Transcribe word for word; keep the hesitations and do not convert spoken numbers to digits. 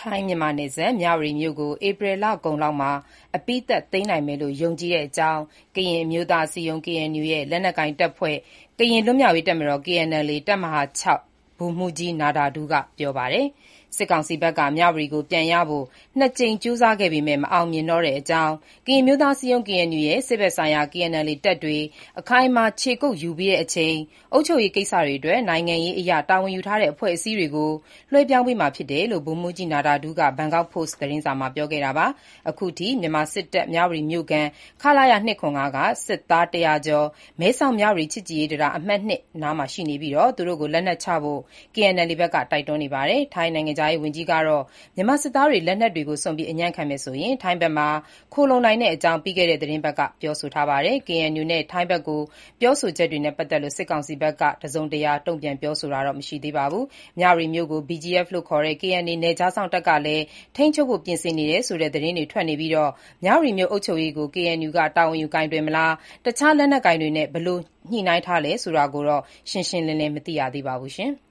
ထိုင်း-မြန်မာနယ်စပ် မြဝတီမြို့ကို ဧပြီလကုန်လောက်မှာ အပြီးသတ်သိမ်းနိုင်မယ်လို့ ယုံကြည်တဲ့အကြောင်း ကရင်အမျိုးသားအစည်းအရုံး ကေအန်ယူ ရဲ့ လက်နက်ကိုင်တပ်ဖွဲ့ ကရင်လွတ်မြောက်ရေးတပ်မတော် ကေအန်အယ်လ်အေ တပ်မဟာ ၆ ဗိုလ်မှူးကြီးနော်ဒါဒူးက ပြောပါတယ်။ စစ်ကောင်စီဘက်က မြဝတီကိုပြန်ရဖို့ နှစ်ကြိမ်ကြိုးစားခဲ့ပေမဲ့ မအောင်မြင်တော့တဲ့အကြောင်း၊ ကရင်အမျိုးသားအစည်းအရုံး ကေအန်ယူ ရဲ့ စစ်ဘက်ဆိုင်ရာ ကေအန်အယ်လ်အေ တပ်တွေ အခိုင်အမာခြေကုပ်ယူပြီးချိန် အုပ်ချုပ်ရေးကိစ္စတွေအတွက် နိုင်ငံရေးအရ တာဝန်ယူထားတဲ့ အဖွဲ့အစည်းတွေကို လွှဲပြောင်းပေးမှာဖြစ်တယ်လို့ ဗိုလ်မှူးကြီးနော်ဒါဒူးက ဘန်ကောက်ပို့စ်သတင်းစာမှာ ပြောခဲ့တာပါ။ အခုထိ မြန်မာစစ်တပ် မြဝတီမြို့ခံ ခလရ ၂၇၅ က စစ်သား တရာကျော် မဲဆောက်-မြဝတီ ချစ်ကြည်ရေးတံတား အမှတ် နားမှာရှိနေပြီး သူတို့ကို လက်နက်ချဖို့ ကေအန်အယ်လ်အေ ဘက်က တိုက်တွန်းနေပါတယ်။ ထိုင်းနိုင်ငံခြားရေးဝန်ကြီးကတော့ မြန်မာစစ်သားတွေ လက်နက်တွေကို စွန့်ပြီး အညံ့ခံမယ်ဆိုရင် ထိုင်းဘက်မှာ ခိုလှုံနိုင်တဲ့အကြောင်း ပြီးခဲ့တဲ့ သီတင်းပတ်က ပြောဆိုထားပါတယ်။ ကေအန်ယူနဲ့ ထိုင်းဘက် ပြောဆိုချက်တွေနဲ့ ပတ်သက်လို့ စစ်ကောင်စီဘက်က တစုံတရာ တုံ့ပြန်ပြောဆိုတာတော့ မရှိသေးပါဘူး။ မြဝတီမြို့ကို ဘီဂျီအက်ဖ် လို့ခေါ်တဲ့ ကေအန်အေ နယ်ခြားစောင့်တပ်ကလည်း ထိန်းချုပ်ဖို့ ပြင်ဆင်နေတယ်ဆိုတဲ့ သတင်းတွေထွက်နေပြီး မြဝတီမြို့ အုပ်ချုပ်ရေးကို ကေအန်ယူက တာဝန်ယူကိုင်တွယ်မလား၊ တခြားလက်နက်ကိုင်တွေနဲ့ ဘယ်လိုညှိနှိုင်းထားလဲဆိုတာကိုတော့ ရှင်းရှင်းလင်းလင်း မသိရသေးပါဘူး။